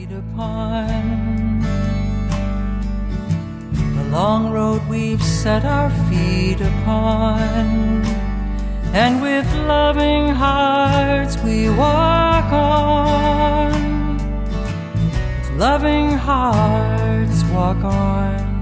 feet upon the long road we've set our feet upon, and with loving hearts we walk on. With loving hearts walk on.